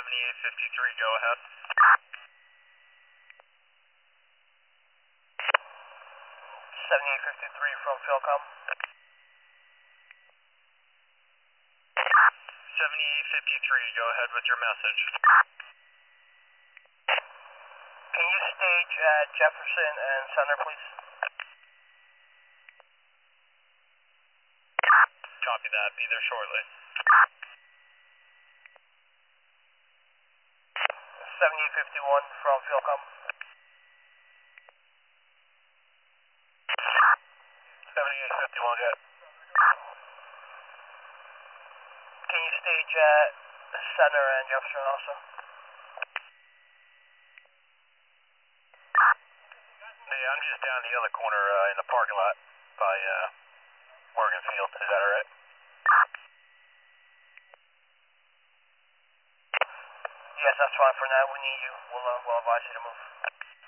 7853, go ahead. 7853 from Philcom. 7853, go ahead with your message. Can you stage at Jefferson and Center, please? Copy that, be there shortly. 7851 from Philcom. 7851, good. Can you stage at Center and Jefferson also? Yeah, I'm just down the other corner in the parking lot by Morgan Field. Is that alright? Yes, that's fine for now. We need you. We'll advise you to move.